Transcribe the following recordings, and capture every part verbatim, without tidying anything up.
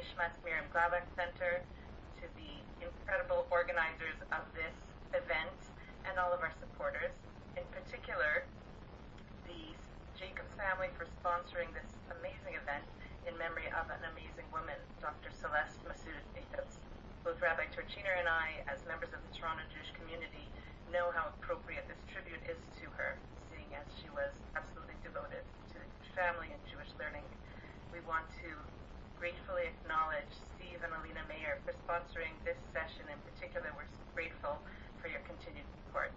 Nishmas Miriam Glavak Center, to the incredible organizers of this event, and all of our supporters. In particular, the Jacobs family for sponsoring this amazing event in memory of an amazing woman, Doctor Celeste Massoud Jacobs. Both Rabbi Turchiner and I, as members of the Toronto Jewish community, know how appropriate this tribute is to her, seeing as she was absolutely devoted to the family and Jewish learning. We want to gratefully acknowledge Steve and Alina Mayer for sponsoring this session. In particular, we're grateful for your continued support.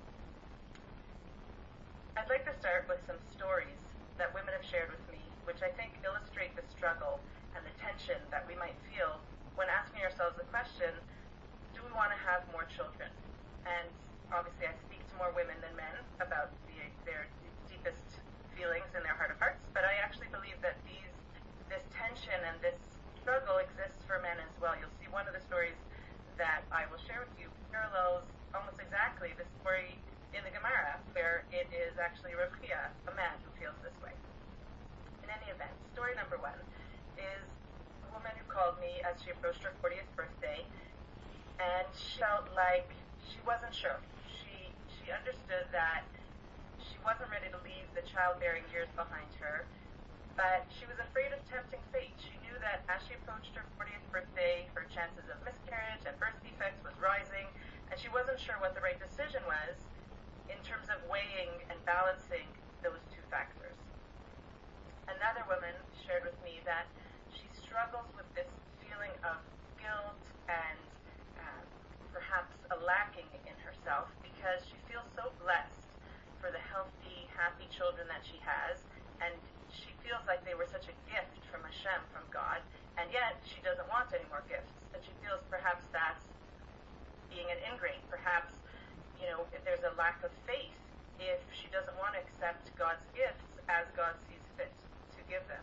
I'd like to start with some stories that women have shared with me, which I think illustrate the struggle and the tension that we might feel when asking ourselves the question, do we want to have more children? And obviously I speak to more women than men about the, their deepest feelings in their heart of hearts, but I actually believe that these this tension and this struggle exists for men as well. You'll see one of the stories that I will share with you parallels almost exactly the story in the Gemara, where it is actually Rav Chia, a man, who feels this way. In any event, story number one is a woman who called me as she approached her fortieth birthday, and she felt like she wasn't sure. She she understood that she wasn't ready to leave the childbearing years behind her, but she was afraid of tempting fate. She knew that as she approached her fortieth birthday, her chances of miscarriage and birth defects was rising, and she wasn't sure what the right decision was in terms of weighing and balancing those two factors. Another woman shared with me that she struggles with this feeling of guilt and uh, perhaps a lacking in herself because she feels so blessed for the healthy, happy children that she has, and she feels like they were such a gift from Hashem, from God, and yet she doesn't want any more gifts. And she feels perhaps that's being an ingrate. Perhaps, you know, if there's a lack of faith, if she doesn't want to accept God's gifts as God sees fit to give them.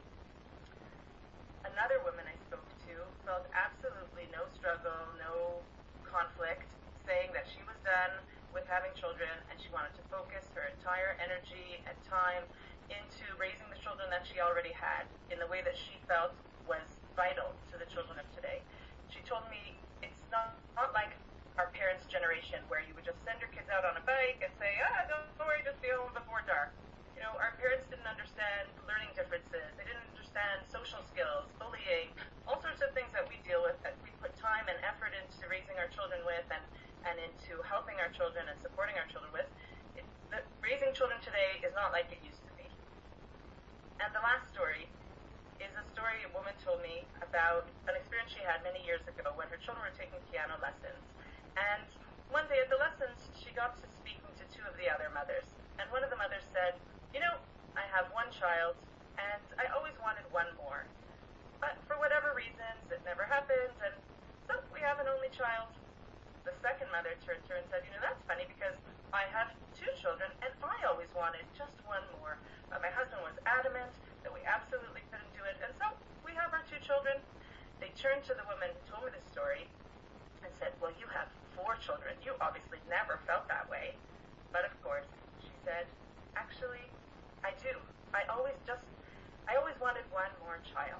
Another woman I spoke to felt absolutely no struggle, no conflict, saying that she was done with having children and she wanted to focus her entire energy and time into raising the children that she already had in the way that she felt was vital to the children of today. She told me it's not, not like our parents' generation where you would just send your kids out on a bike and say, ah, don't worry, just be home before dark. You know, our parents didn't understand learning differences. They didn't understand social skills, bullying, all sorts of things that we deal with that we put time and effort into raising our children with and, and into helping our children and supporting our children with. It, the, raising children today is not like it used to be. And the last story is a story a woman told me about an experience she had many years ago when her children were taking piano lessons. And one day at the lessons, she got to speaking to two of the other mothers. And one of the mothers said, you know, I have one child, and I always wanted one more. But for whatever reasons, it never happened, and so we have an only child. The second mother turned to her and said, you know, that's funny because I have two children, and I always wanted just one more. But my husband was adamant that we absolutely couldn't do it, and so we have our two children. They turned to the woman who told me this story and said, well, you have four children. You obviously never felt that way. But of course, she said, actually, I do. I always just, I always wanted one more child.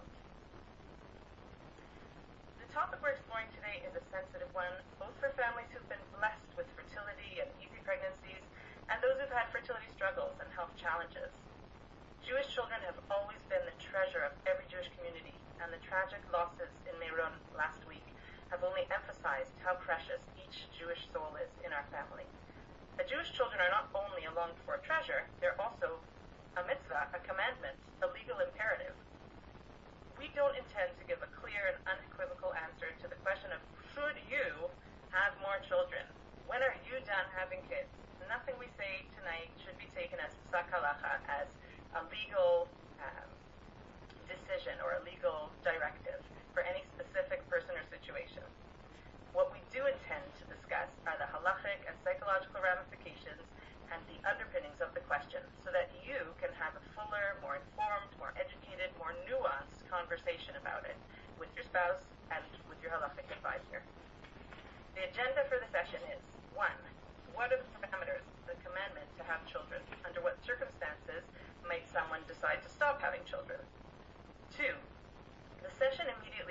The topic we're exploring today is a sensitive one, both for families who've been blessed with fertility and easy pregnancies, and those who've had fertility struggles and health challenges. Jewish children have always been the treasure of every Jewish community, and the tragic losses in Meron last week have only emphasized how precious each Jewish soul is in our family. The Jewish children are not only a longed-for treasure, they're also a mitzvah, a commandment, a legal imperative. We don't intend to give a clear and unequivocal answer to the question of should you have more children? When are you done having kids? Nothing we say tonight should be taken as psak halacha, as a legal um, decision or a legal directive for any specific person or situation. What we do intend to discuss are the halachic and psychological ramifications and the underpinnings of the question so that you can have a fuller, more informed, more educated, more nuanced conversation about it with your spouse and with your halachic advisor. The agenda for the session is, one, what are the parameters, the commandment to have children? Under what circumstances might someone decide to stop having children? Two, the session immediately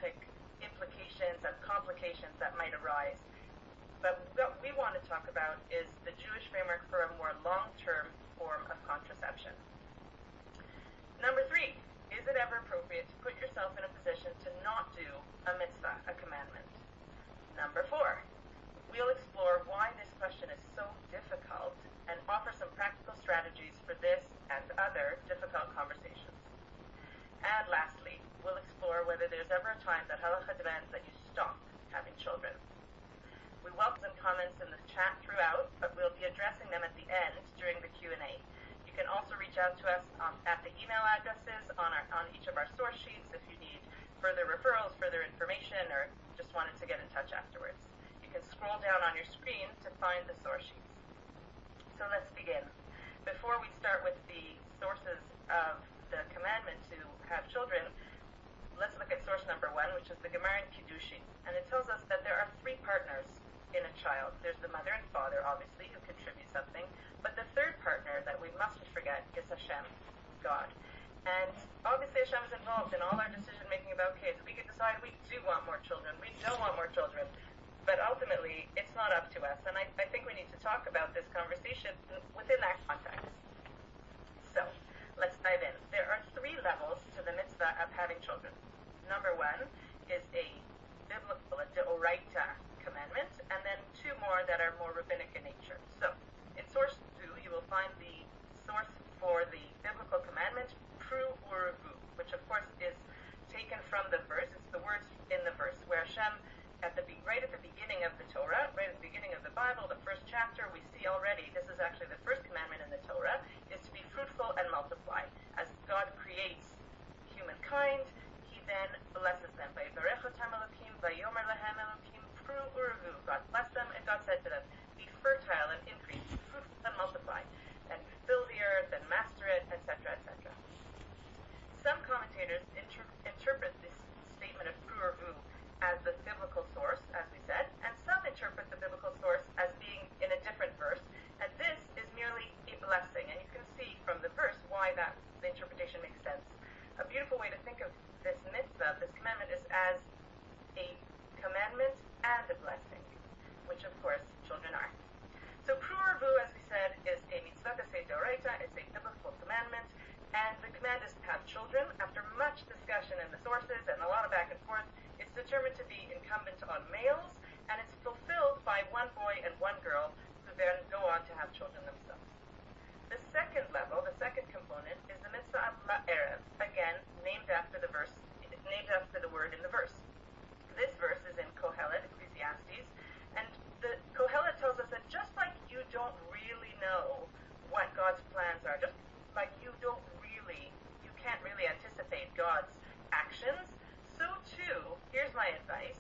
dramatic implications and complications that might arise. But what we want to talk about is the Jewish framework for a more long-term form of contraception. Number three, is it ever appropriate to put yourself in a position to not do a mitzvah, a commandment? Number four, we'll explore why this question is so difficult and offer some practical strategies for this and other difficult conversations. And lastly, we'll explore whether there's ever a time that halacha demands that you stop having children. We welcome comments in the chat throughout, but we'll be addressing them at the end during the Q and A. You can also reach out to us um, at the email addresses on, our, on each of our source sheets if you need further referrals, further information, or just wanted to get in touch afterwards. You can scroll down on your screen to find the source sheets. So let's begin. Before we start with the sources of the commandment to have children, let's look at source number one, which is the Gemara in Kiddushin. And it tells us that there are three partners in a child. There's the mother and father, obviously, who contribute something. But the third partner that we mustn't forget is Hashem, God. And obviously Hashem is involved in all our decision-making about kids. We can decide we do want more children, we don't want more children. But ultimately, it's not up to us. And I, I think we need to talk about this conversation within that context. So, let's dive in. There are three levels to the mitzvah of having children. Number one is a biblical, a deoraita commandment, and then two more that are more rabbinic in nature. So, in source two, you will find the source for the biblical commandment, pru uruvu, which of course is taken from the verse. It's the words in the verse where Hashem, at the right at the beginning of the Torah, right at the beginning of the Bible, the first chapter, we see already, this is actually the first commandment in the Torah, is to be fruitful and multiply. As God creates humankind, He then blesses them. God blessed them, and God said to them, be fertile and increase, be fruitful and multiply, and fill the earth and master it, et cetera, et cetera. Some commentators inter- interpret this statement of pru or vu as the biblical source, as we said, and some interpret the biblical source as being in a different verse, and this is merely a blessing, and you can see from the verse why that the interpretation makes sense. A beautiful way to think of this mitzvah, this commandment, is as a commandment and a blessing, which of course children are. So pru or vu, as we said, is a mitzvah d'oraita, it's a biblical commandment, and the command is to have children. After much discussion in the sources and a lot of back and forth, it's determined to be incumbent on males, and it's fulfilled by one boy and one girl who then go on to have children themselves. The second level, the second component, is the mitzvah of la'erev, again, named after the verse, named after the word in the verse. This verse is in Kohelet, Ecclesiastes, and the Kohelet tells us that just like you don't really know what God's plans are, just like you don't really, you can't really anticipate God's actions, so too, here's my advice,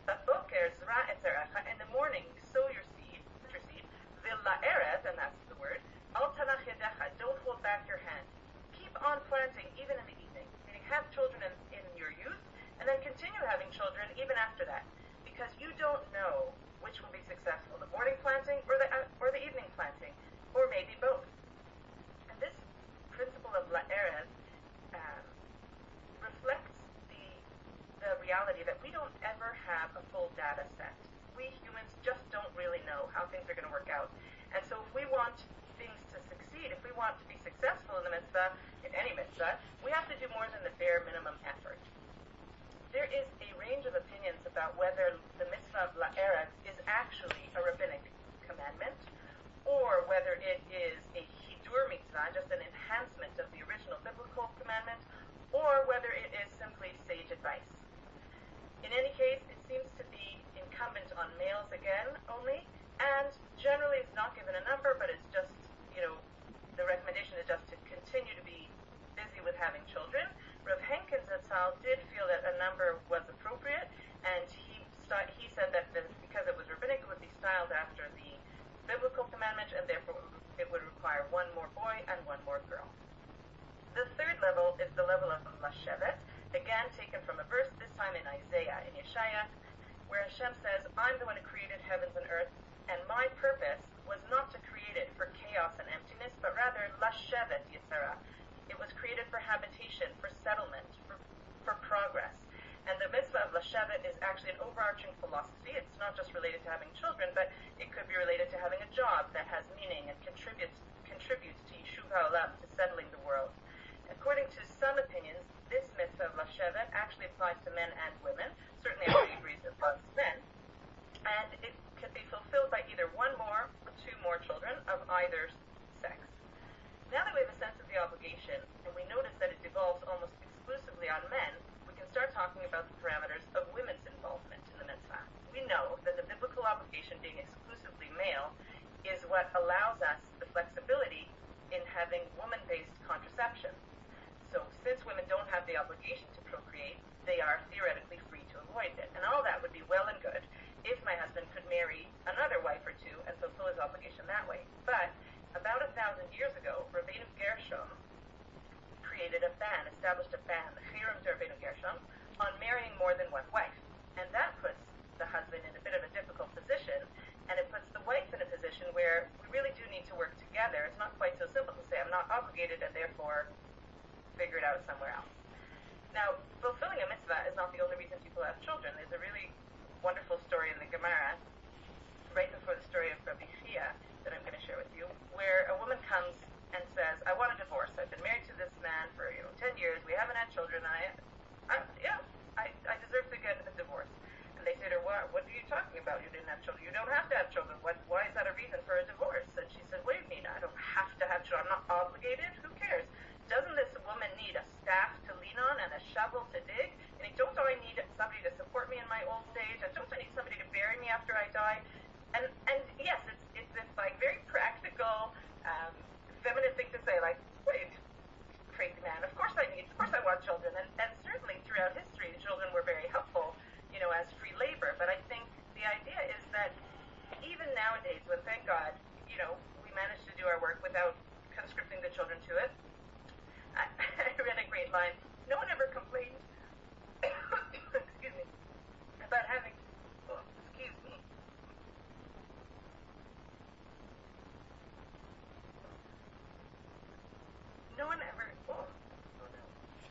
in the morning, sow your seed, put your seed, v'la'erev, and that's the word, al tanach yedecha, don't hold back your hand. Keep on planting even in the evening, meaning have children in, in your youth, and then continue having children even after that, because you don't know which will be successful, the morning planting or the uh, or the evening planting, or maybe both. And this principle of la'erev um, reflects the the reality that we don't ever have a full data set. We humans just don't really know how things are going to work out, and so if we want things to succeed, if we want to be successful in the mitzvah, in any mitzvah, we have to do more than the bare minimum effort. There is a range of opinions about whether the mitzvah of la'erev is actually a rabbinic commandment, or whether it is a hidur mitzvah, just an enhancement of the original biblical commandment, or whether it is simply sage advice. In any case, it seems to be incumbent on males again only, and generally it's not given a number, but it's just, you know, the recommendation is just to continue to be busy with having children. Rav Henkin Zatzal did feel that a number was appropriate, and he st- he said that the, because it was rabbinic, it would be styled after the biblical commandment, and therefore it would require one more boy and one more girl. The third level is the level of Lashevet, again taken from a verse, this time in Isaiah, in Yeshaya, where Hashem says, I'm the one who created heavens and earth, and my purpose was not to create it for chaos and emptiness, but rather Lashevet Yitzhara. It was created for habitation, for settlement, for, for progress. And the mitzvah of Shevet is actually an overarching philosophy. It's not just related to having children, but it could be related to having a job that has meaning and contributes contributes to Yishuv HaOlam, to settling the world. According to some opinions, this mitzvah of Lashevet actually applies to men and women. Certainly everybody agrees it applies to men. And it could be fulfilled by either one more or two more children of either sex. Now that we have a sense of the obligation, and we notice that it devolves almost exclusively on men, we can start talking about the parameters of women's involvement in the mitzvah. We know that the biblical obligation being exclusively male is what allows us the flexibility in having woman-based contraception. So since women don't have the obligation to procreate, they are theoretically free to avoid it. And all that would be well and good if my husband could marry another wife or two and fulfill his obligation that way. But about a thousand years ago, Rabbeinu Gershom created a ban, established a ban, the Chayrim de Rabbeinu Gershom, on marrying more than one wife. And that puts the husband in a bit of a difficult position, and it puts the wife in a position where we really do need to work together. It's not quite so simple to say, I'm not obligated and therefore figure it out somewhere else. Now, fulfilling a mitzvah is not the only reason people have children. There's a really wonderful story in the Gemara, right before the story of Rabbi Chia, that I'm going to share with you, where a woman comes and says, I want a divorce. I've been married to this man for, you know, ten years. We haven't had children. I, I yeah, I, I deserve to get a divorce. And they say to her, what, what are you talking about? You didn't have children. You don't have to have children. What, why is that a reason for a divorce? And she said, what do you mean? I don't have to have children. I'm not obligated. Who cares? Doesn't this woman need a staff to lean on and a shovel to dig? And don't I need somebody to support me in my old age? And don't I need somebody to bury me after I die? And and yes, it's it's this like very practical, um, feminine thing to say, like, wait, crazy man, of course I need, of course I want children. And, and certainly throughout history, children were very helpful, you know, as free labor. But I think the idea is that even nowadays, when, thank God, you know, we managed to do our work without conscripting the children to it, I, I read a great line. No one ever complained, excuse me, about having, oh, excuse me, no one ever, oh, oh no.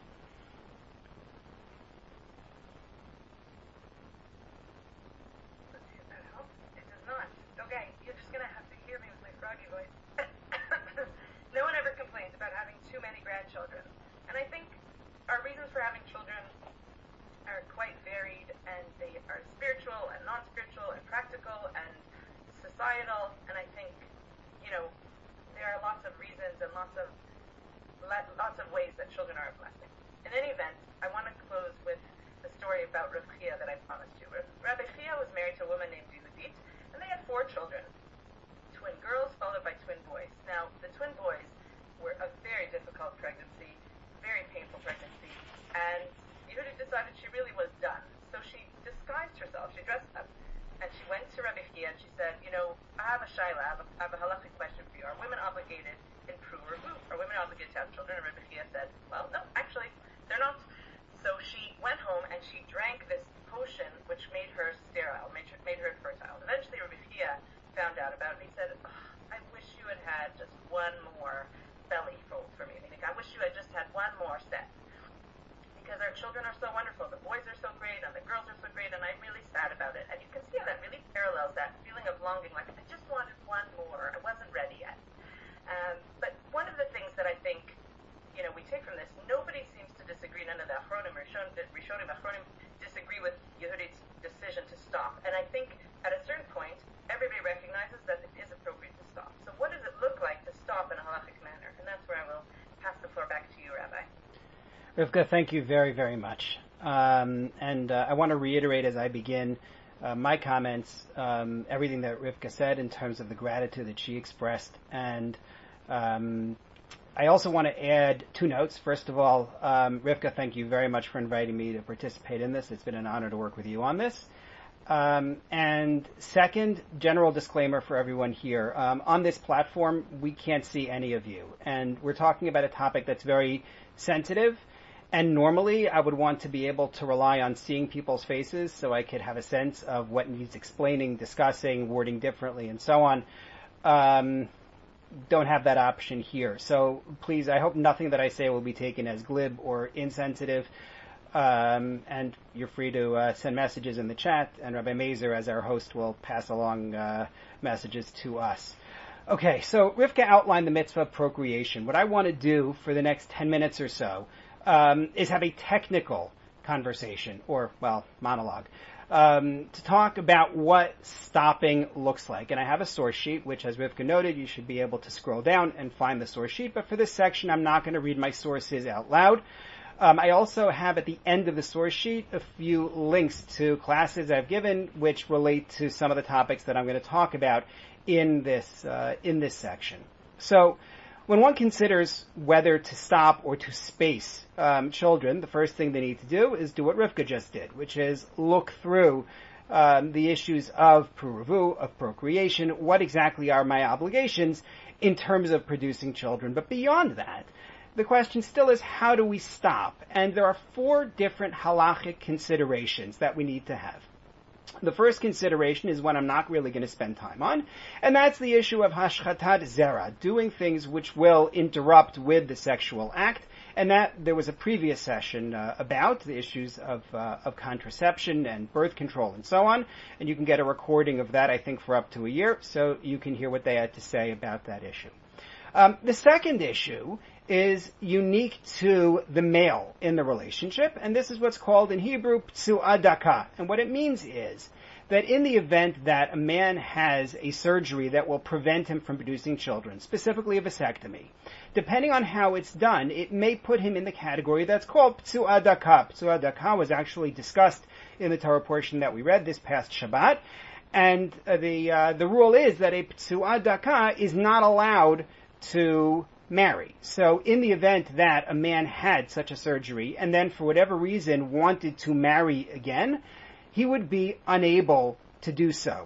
Let's see if that helps. It does not. Okay, you're just going to have to hear me with my froggy voice. No one ever complains about having too many grandchildren. And I think our reasons for having children are quite varied, and they are spiritual and non-spiritual and practical and societal. And I think, you know, there are lots of reasons and lots of lots of ways that children are a blessing. In any event, I want to close with the story about Rav Chia that I promised you. Rabbi Chia was married to a woman named Yehudit, and they had four children, twin girls followed by twin boys. Now, the twin boys were a very difficult pregnancy, very painful pregnancy, and Yehudit decided she really was done. So she disguised herself, she dressed up, and she went to Rabbi Chia and she said, you know, I have a shaila, I have a, I have a halachic question for you. Are women obligated in pru or vu? Are women obligated to have children? And Rabbi Chia said, well, no, actually, they're not. So she went home and she drank this potion which made her sterile, made her, made her infertile. Eventually Rabbi Chia found out about it and he said, oh, I wish you had had just one more belly fold for me. Meaning, I wish you had just had one more set. Because our children are so wonderful. The boys are so great and the girls are so great, and I'm really sad about it. And you can see how that really parallels that feeling of longing, like I just wanted one more. I wasn't ready yet. Um, but one of the things that I think, you know, we take from this, nobody seems to disagree, none of the Achronim, Rishonim, Achronim disagree with Yehudit's decision to stop. And I think at a certain point, everybody recognizes that it is appropriate to stop. So what does it look like to stop in a halachic manner? And that's where I will pass the floor back to you, Rabbi. Rivka, thank you very, very much. Um, and uh, I want to reiterate as I begin uh, my comments, um, everything that Rivka said in terms of the gratitude that she expressed. And um, I also want to add two notes. First of all, um, Rivka, thank you very much for inviting me to participate in this. It's been an honor to work with you on this. Um, and second, general disclaimer for everyone here. Um, on this platform, we can't see any of you. And we're talking about a topic that's very sensitive. And normally, I would want to be able to rely on seeing people's faces so I could have a sense of what needs explaining, discussing, wording differently, and so on. Um, don't have that option here. So please, I hope nothing that I say will be taken as glib or insensitive. Um, and you're free to uh, send messages in the chat, and Rabbi Mazer, as our host, will pass along uh, messages to us. Okay, so Rivka outlined the mitzvah of procreation. What I want to do for the next ten minutes or so um, is have a technical conversation, or, well, monologue, um, to talk about what stopping looks like. And I have a source sheet, which, as Rivka noted, you should be able to scroll down and find the source sheet. But for this section, I'm not going to read my sources out loud. Um, I also have at the end of the source sheet a few links to classes I've given which relate to some of the topics that I'm going to talk about in this uh, in this section. So when one considers whether to stop or to space um, children, the first thing they need to do is do what Rivka just did, which is look through um, the issues of pruruvu, of procreation. What exactly are my obligations in terms of producing children? But beyond that, the question still is, how do we stop? And there are four different halachic considerations that we need to have. The first consideration is one I'm not really going to spend time on, and that's the issue of hashchatat zera, doing things which will interrupt with the sexual act, and that there was a previous session uh, about the issues of uh, of contraception and birth control and so on, and you can get a recording of that, I think, for up to a year, so you can hear what they had to say about that issue. Um, the second issue is unique to the male in the relationship, and this is what's called in Hebrew ptsu'a daka. And what it means is that in the event that a man has a surgery that will prevent him from producing children, specifically a vasectomy, depending on how it's done, it may put him in the category that's called ptsu'a daka. Ptsu'a daka was actually discussed in the Torah portion that we read this past Shabbat, and uh, the uh, the rule is that a ptsu'a daka is not allowed to marry. So in the event that a man had such a surgery and then for whatever reason wanted to marry again, he would be unable to do so.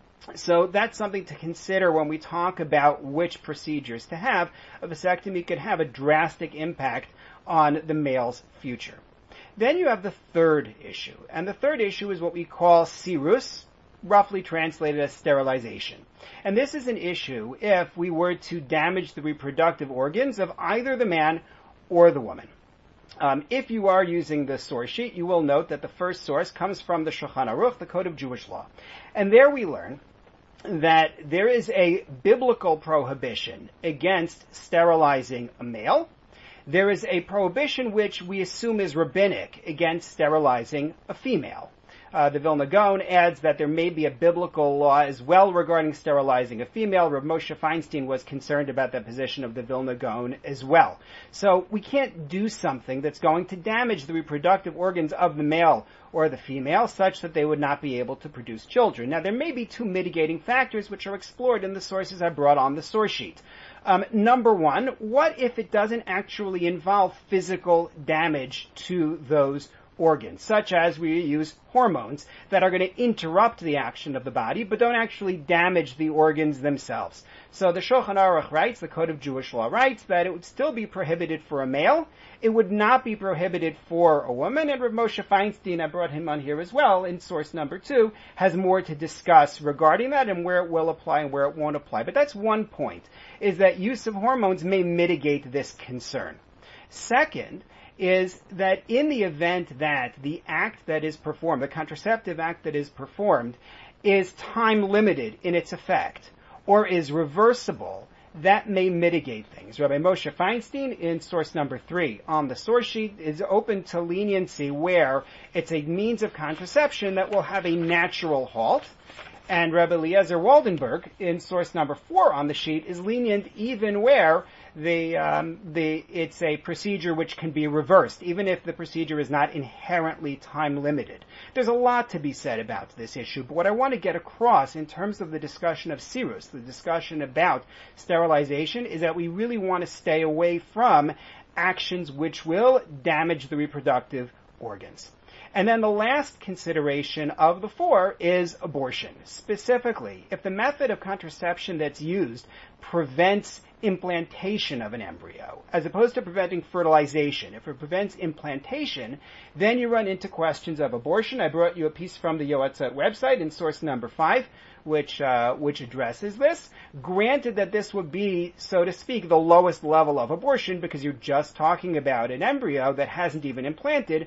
So that's something to consider when we talk about which procedures to have. A vasectomy could have a drastic impact on the male's future. Then you have the third issue, and the third issue is what we call sirus, roughly translated as sterilization. And this is an issue if we were to damage the reproductive organs of either the man or the woman. Um, if you are using the source sheet, you will note that the first source comes from the Shulchan Aruch, the Code of Jewish Law. And there we learn that there is a biblical prohibition against sterilizing a male. There is a prohibition which we assume is rabbinic against sterilizing a female. Uh, the Vilna Gaon adds that there may be a biblical law as well regarding sterilizing a female. Rav Moshe Feinstein was concerned about the position of the Vilna Gaon as well. So we can't do something that's going to damage the reproductive organs of the male or the female such that they would not be able to produce children. Now, there may be two mitigating factors which are explored in the sources I brought on the source sheet. Um, number one, what if it doesn't actually involve physical damage to those organs, such as we use hormones that are going to interrupt the action of the body, but don't actually damage the organs themselves. So the Shulchan Aruch writes, the Code of Jewish Law writes, that it would still be prohibited for a male, it would not be prohibited for a woman, and Rav Moshe Feinstein, I brought him on here as well, in source number two, has more to discuss regarding that and where it will apply and where it won't apply. But that's one point, is that use of hormones may mitigate this concern. Second, is that in the event that the act that is performed, the contraceptive act that is performed, is time limited in its effect, or is reversible, that may mitigate things. Rabbi Moshe Feinstein, in source number three on the source sheet, is open to leniency where it's a means of contraception that will have a natural halt. And Rabbi Eliezer Waldenberg, in source number four on the sheet, is lenient even where the um, the it's a procedure which can be reversed, even if the procedure is not inherently time limited. There's a lot to be said about this issue, but what I want to get across in terms of the discussion of sirus, the discussion about sterilization, is that we really want to stay away from actions which will damage the reproductive organs. And then the last consideration of the four is abortion. Specifically, if the method of contraception that's used prevents implantation of an embryo, as opposed to preventing fertilization, if it prevents implantation, then you run into questions of abortion. I brought you a piece from the Yoatzot website in source number five, which uh, which addresses this. Granted that this would be, so to speak, the lowest level of abortion because you're just talking about an embryo that hasn't even implanted.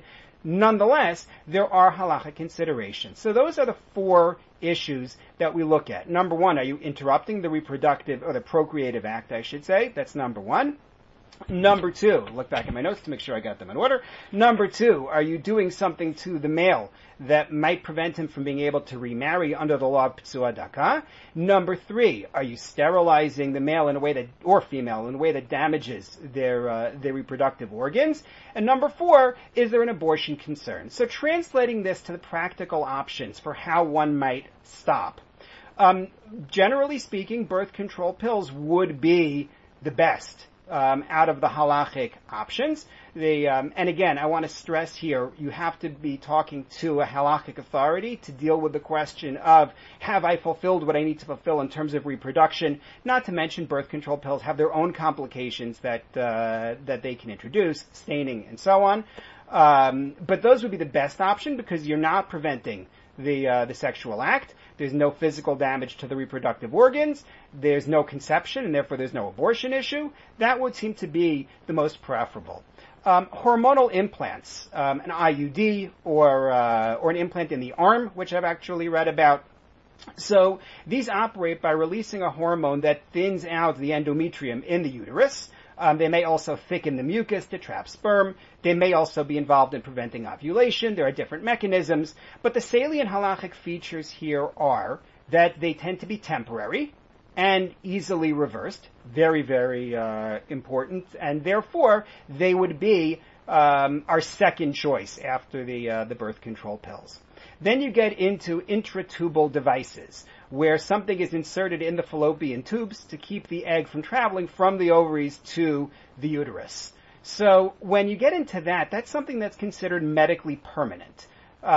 Nonetheless, there are halachic considerations. So those are the four issues that we look at. Number one, are you interrupting the reproductive, or the procreative act, I should say? That's number one. Number two, look back at my notes to make sure I got them in order. Number two, are you doing something to the male that might prevent him from being able to remarry under the law of Ptsua Daka? Number three, are you sterilizing the male in a way that, or female, in a way that damages their, uh, their reproductive organs? And number four, is there an abortion concern? So translating this to the practical options for how one might stop. Um, generally speaking, birth control pills would be the best Um, out of the halachic options. They, um, and again, I want to stress here, you have to be talking to a halachic authority to deal with the question of, have I fulfilled what I need to fulfill in terms of reproduction? Not to mention birth control pills have their own complications that, uh, that they can introduce, staining and so on. Um, but those would be the best option because you're not preventing the, uh, the sexual act. There's no physical damage to the reproductive organs. There's no conception, and therefore there's no abortion issue. That would seem to be the most preferable. Um, hormonal implants, um, an I U D or uh, or an implant in the arm, which I've actually read about. So these operate by releasing a hormone that thins out the endometrium in the uterus. Um, they may also thicken the mucus to trap sperm. They may also be involved in preventing ovulation. There are different mechanisms. But the salient halachic features here are that they tend to be temporary and easily reversed. Very, very uh, important. And therefore, they would be um, our second choice after the uh, the birth control pills. Then you get into intratubal devices, where something is inserted in the fallopian tubes to keep the egg from traveling from the ovaries to the uterus. So when you get into that, that's something that's considered medically permanent.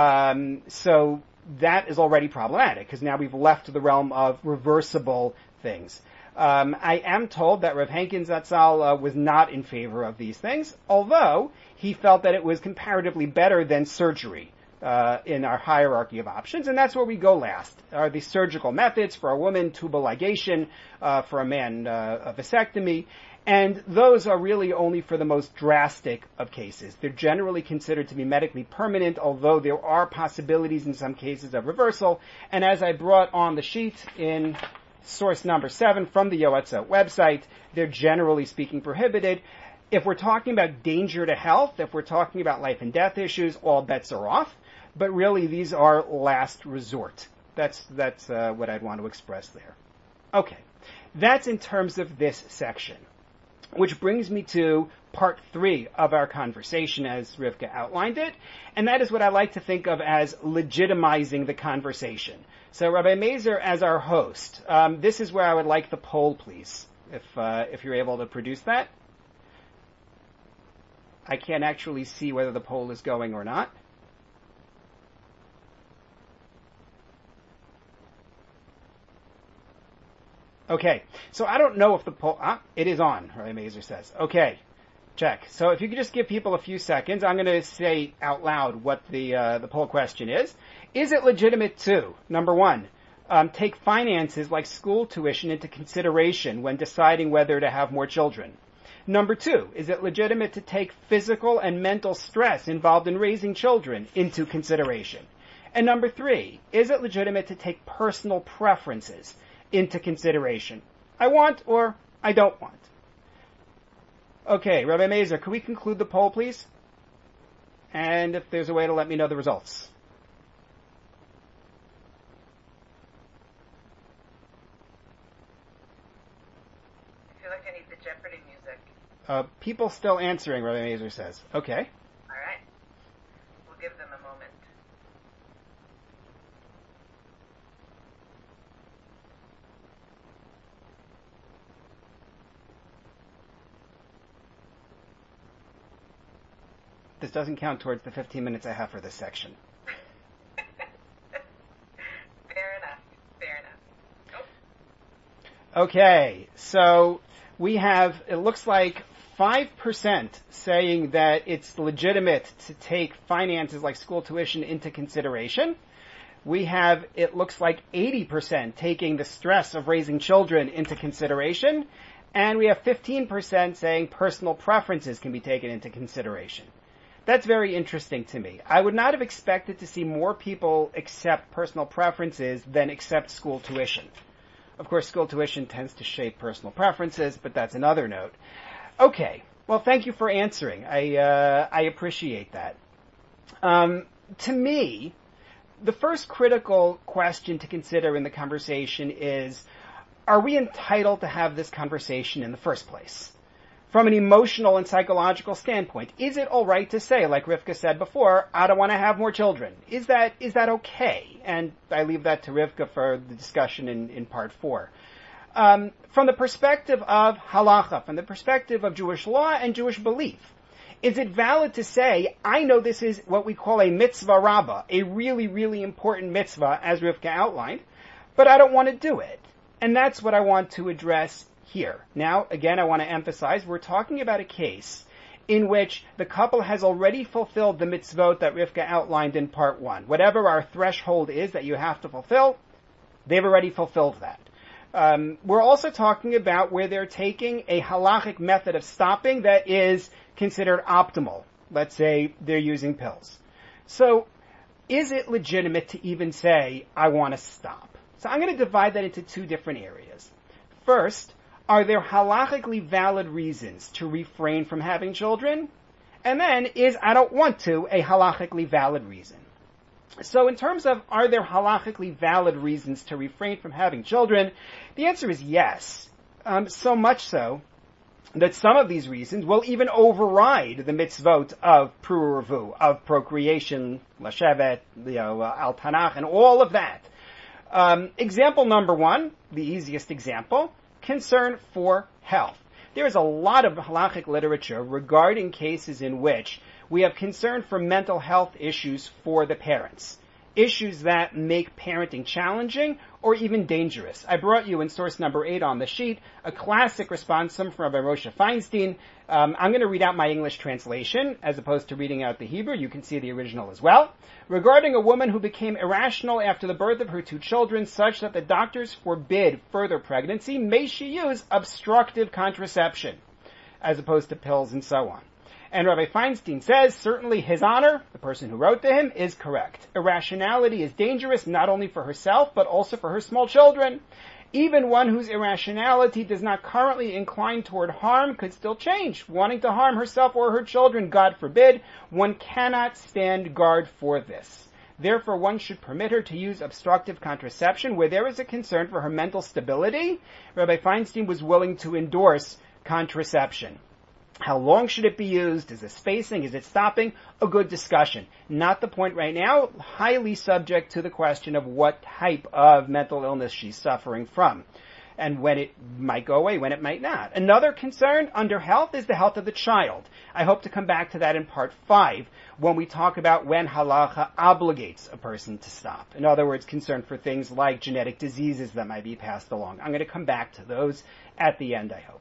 Um, so that is already problematic, because now we've left the realm of reversible things. Um, I am told that Rav Henkin Zatzal uh, was not in favor of these things, although he felt that it was comparatively better than surgery. Uh, in our hierarchy of options, and that's where we go last, are the surgical methods. For a woman, tubal ligation, uh, for a man, uh, a vasectomy, and those are really only for the most drastic of cases. They're generally considered to be medically permanent, although there are possibilities in some cases of reversal, and as I brought on the sheet in source number seven from the Yoetzot website, they're generally speaking prohibited. If we're talking about danger to health, if we're talking about life and death issues, all bets are off. But really, these are last resort. That's that's uh, what I'd want to express there. Okay, that's in terms of this section, which brings me to part three of our conversation as Rivka outlined it, and that is what I like to think of as legitimizing the conversation. So Rabbi Mazer as our host, um, this is where I would like the poll, please, if uh, if you're able to produce that. I can't actually see whether the poll is going or not. Okay, so I don't know if the poll, ah, it is on, Rabbi Mazer says. Okay, check. So if you could just give people a few seconds, I'm going to say out loud what the uh, the poll question is. Is it legitimate to, number one, um, take finances like school tuition into consideration when deciding whether to have more children? Number two, is it legitimate to take physical and mental stress involved in raising children into consideration? And number three, is it legitimate to take personal preferences into consideration? I want or I don't want. Okay, Rabbi Mazer, could we conclude the poll, please? And if there's a way to let me know the results. I feel like I need the Jeopardy music. Uh, people still answering, Rabbi Mazer says. Okay. All right. We'll give them a moment. This doesn't count towards the fifteen minutes I have for this section. Fair enough. Fair enough. Nope. Okay, so we have, it looks like five percent saying that it's legitimate to take finances like school tuition into consideration. We have, it looks like eighty percent taking the stress of raising children into consideration. And we have fifteen percent saying personal preferences can be taken into consideration. That's very interesting to me. I would not have expected to see more people accept personal preferences than accept school tuition. Of course, school tuition tends to shape personal preferences, but that's another note. Okay, well, thank you for answering. I uh, I appreciate that. Um, to me, the first critical question to consider in the conversation is, are we entitled to have this conversation in the first place? From an emotional and psychological standpoint, is it all right to say, like Rivka said before, I don't want to have more children? Is that is that okay? And I leave that to Rivka for the discussion in, in part four. Um, from the perspective of halacha, from the perspective of Jewish law and Jewish belief, is it valid to say, I know this is what we call a mitzvah rabbah, a really, really important mitzvah, as Rivka outlined, but I don't want to do it? And that's what I want to address here. Now, again, I want to emphasize, we're talking about a case in which the couple has already fulfilled the mitzvot that Rivka outlined in part one. Whatever our threshold is that you have to fulfill, they've already fulfilled that. Um, we're also talking about where they're taking a halachic method of stopping that is considered optimal. Let's say they're using pills. So, is it legitimate to even say, I want to stop? So I'm going to divide that into two different areas. First, are there halachically valid reasons to refrain from having children? And then, is I don't want to a halachically valid reason? So in terms of, are there halachically valid reasons to refrain from having children? The answer is yes. Um, so much so that some of these reasons will even override the mitzvot of pruruvu, of procreation, lashevet, you know, uh, al tanach, and all of that. Um, example number one, the easiest example, concern for health. There is a lot of halachic literature regarding cases in which we have concern for mental health issues for the parents. Issues that make parenting challenging or even dangerous. I brought you in source number eight on the sheet a classic responsum from Rabbi Moshe Feinstein. Um, I'm going to read out my English translation as opposed to reading out the Hebrew. You can see the original as well. Regarding a woman who became irrational after the birth of her two children such that the doctors forbid further pregnancy, may she use obstructive contraception as opposed to pills and so on. And Rabbi Feinstein says, certainly His Honor, the person who wrote to him, is correct. Irrationality is dangerous not only for herself, but also for her small children. Even one whose irrationality does not currently incline toward harm could still change, wanting to harm herself or her children, God forbid. One cannot stand guard for this. Therefore, one should permit her to use obstructive contraception where there is a concern for her mental stability. Rabbi Feinstein was willing to endorse contraception. How long should it be used? Is it spacing? Is it stopping? A good discussion. Not the point right now. Highly subject to the question of what type of mental illness she's suffering from. And when it might go away, when it might not. Another concern under health is the health of the child. I hope to come back to that in part five when we talk about when halacha obligates a person to stop. In other words, concern for things like genetic diseases that might be passed along. I'm going to come back to those at the end, I hope.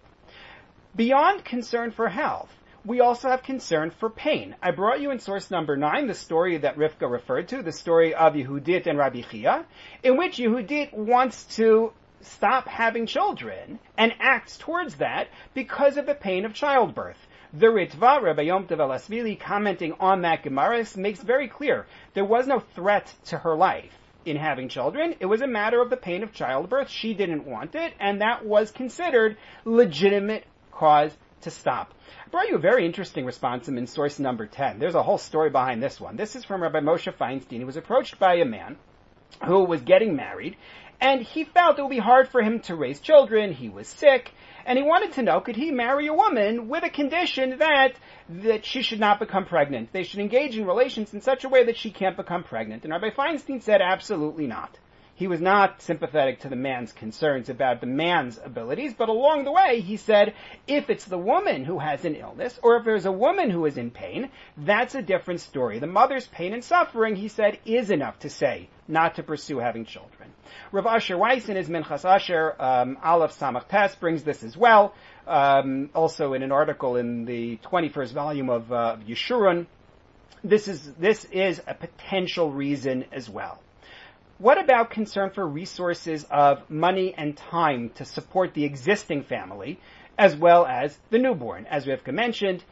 Beyond concern for health, we also have concern for pain. I brought you in source number nine the story that Rivka referred to, the story of Yehudit and Rabbi Chia, in which Yehudit wants to stop having children and acts towards that because of the pain of childbirth. The Ritva, Rabbi Yom Tov Elasvili, commenting on that Gemara, makes very clear there was no threat to her life in having children. It was a matter of the pain of childbirth. She didn't want it, and that was considered legitimate cause to stop. I brought you a very interesting response in source number ten. There's a whole story behind this one. This is from Rabbi Moshe Feinstein. He was approached by a man who was getting married, and he felt it would be hard for him to raise children. He was sick, and he wanted to know, could he marry a woman with a condition that that she should not become pregnant? They should engage in relations in such a way that she can't become pregnant. And Rabbi Feinstein said, absolutely not. He was not sympathetic to the man's concerns about the man's abilities, but along the way he said, if it's the woman who has an illness, or if there's a woman who is in pain, that's a different story. The mother's pain and suffering, he said, is enough to say not to pursue having children. Rav Asher Weiss in his Minchas Asher, um, Aleph Samach Tes, brings this as well, um, also in an article in the twenty-first volume of uh, Yeshurun. This is, this is a potential reason as well. What about concern for resources of money and time to support the existing family, as well as the newborn? As Rivka mentioned,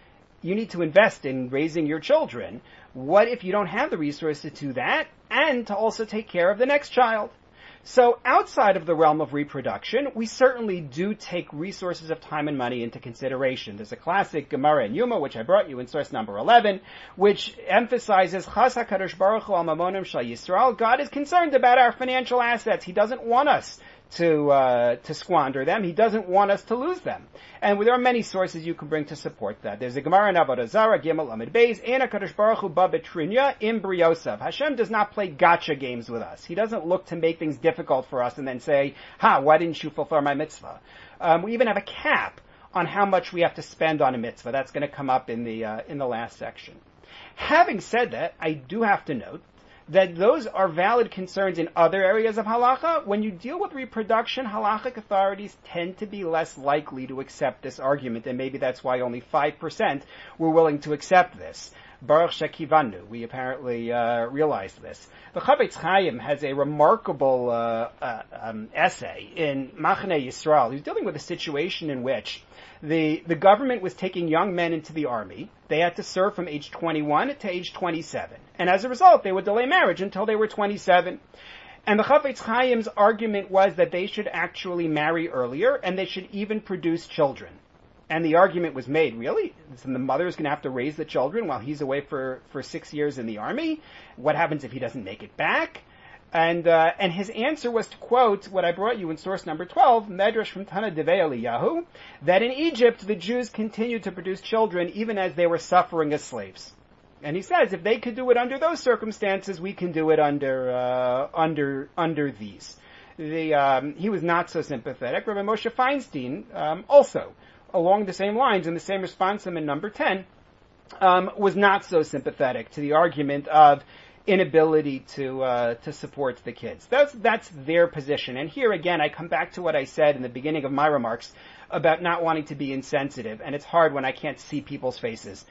you need to invest in raising your children. What if you don't have the resources to do that and to also take care of the next child? So outside of the realm of reproduction, we certainly do take resources of time and money into consideration. There's a classic Gemara in Yuma, which I brought you in source number eleven, which emphasizes Chas HaKadosh Baruch Hu al Mamonim Shal Yisrael. God is concerned about our financial assets. He doesn't want us to uh, to squander them. He doesn't want us to lose them. And there are many sources you can bring to support that. There's a Gemara in Avodah Zarah, Gimel Amid Beis, Ein HaKadosh Baruch Hu ba betrinya im briosav. Hashem does not play gotcha games with us. He doesn't look to make things difficult for us and then say, ha, why didn't you fulfill my mitzvah? Um, we even have a cap on how much we have to spend on a mitzvah. That's going to come up in the uh, in the last section. Having said that, I do have to note that those are valid concerns in other areas of halacha. When you deal with reproduction, halachic authorities tend to be less likely to accept this argument, and maybe that's why only five percent were willing to accept this. Baruch Shekivanu, we apparently uh, realized this. The Chavetz Chaim has a remarkable uh, uh, um, essay in Machaneh Yisrael. He's dealing with a situation in which the the government was taking young men into the army. They had to serve from age twenty-one to age twenty-seven. And as a result, they would delay marriage until they were twenty-seven. And the Chavetz Chaim's argument was that they should actually marry earlier, and they should even produce children. And the argument was made, really? So the mother is going to have to raise the children while he's away for, for six years in the army? What happens if he doesn't make it back? And uh, and his answer was to quote what I brought you in source number twelve, Medrash from Tana Devei Eliyahu, that in Egypt the Jews continued to produce children even as they were suffering as slaves. And he says, if they could do it under those circumstances, we can do it under uh, under under these. The um, he was not so sympathetic. Rabbi Moshe Feinstein um, also, along the same lines, in the same response in number ten, um, was not so sympathetic to the argument of inability to uh, to support the kids. That's that's their position. And here again, I come back to what I said in the beginning of my remarks about not wanting to be insensitive. And it's hard when I can't see people's faces.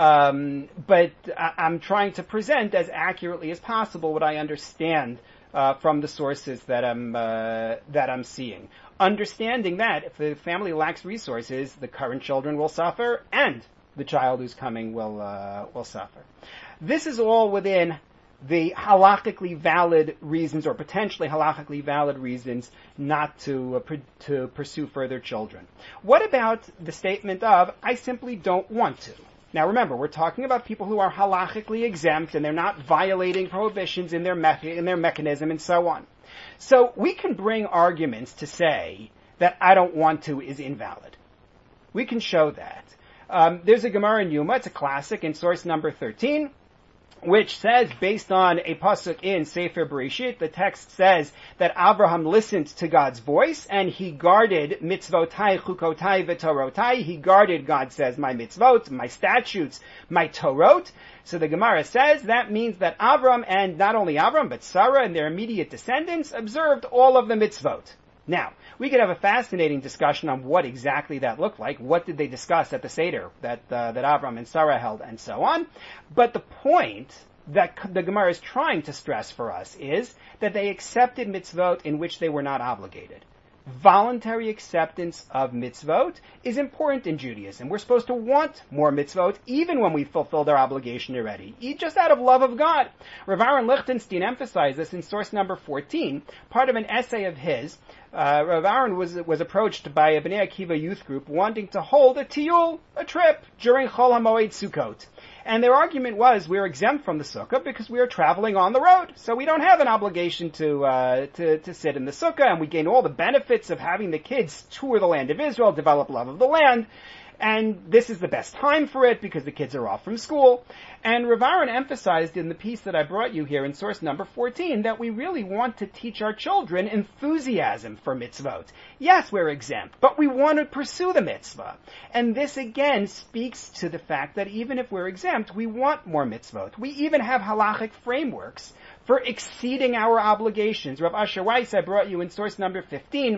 Um, but I, I'm trying to present as accurately as possible what I understand uh, from the sources that I'm uh, that I'm seeing. Understanding that if the family lacks resources, the current children will suffer, and the child who's coming will uh, will suffer. This is all within the halachically valid reasons, or potentially halachically valid reasons, not to uh, pr- to pursue further children. What about the statement of, I simply don't want to? Now remember, we're talking about people who are halachically exempt, and they're not violating prohibitions in their me- in their mechanism, and so on. So we can bring arguments to say that I don't want to is invalid. We can show that. Um, there's a Gemara in Yuma, it's a classic, in source number thirteen, which says, based on a pasuk in Sefer Bereshit, the text says that Abraham listened to God's voice and he guarded mitzvotai, chukotai, v'torotai. He guarded, God says, my mitzvot, my statutes, my torot. So the Gemara says that means that Avram, and not only Avram, but Sarah and their immediate descendants, observed all of the mitzvot. Now, we could have a fascinating discussion on what exactly that looked like. What did they discuss at the Seder that uh, that Avram and Sarah held, and so on. But the point that the Gemara is trying to stress for us is that they accepted mitzvot in which they were not obligated. Voluntary acceptance of mitzvot is important in Judaism. We're supposed to want more mitzvot even when we've fulfilled our obligation already, just out of love of God. Rav Aaron Lichtenstein emphasized this in source number fourteen, part of an essay of his. Uh, Rav Aaron was was approached by a Bnei Akiva youth group wanting to hold a tiyul, a trip, during Chol HaMoed Sukkot. And their argument was, we're exempt from the sukkah because we are traveling on the road. So we don't have an obligation to, uh, to, to sit in the sukkah, and we gain all the benefits of having the kids tour the land of Israel, develop love of the land. And this is the best time for it because the kids are off from school. And Rav Aaron emphasized in the piece that I brought you here in source number fourteen that we really want to teach our children enthusiasm for mitzvot. Yes, we're exempt, but we want to pursue the mitzvah. And this again speaks to the fact that even if we're exempt, we want more mitzvot. We even have halachic frameworks for exceeding our obligations. Rav Asher Weiss, I brought you in source number fifteen,